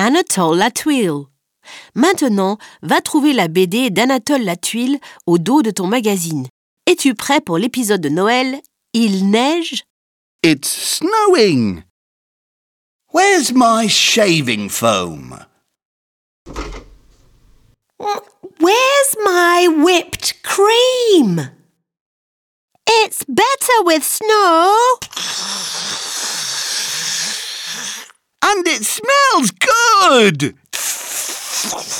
Anatole Latwille. Maintenant, va trouver la BD d'Anatole Latwille au dos de ton magazine. Es-tu prêt pour l'épisode de Noël? Il neige? It's snowing. Where's my shaving foam? Where's my whipped cream? It's better with snow. And it smells good!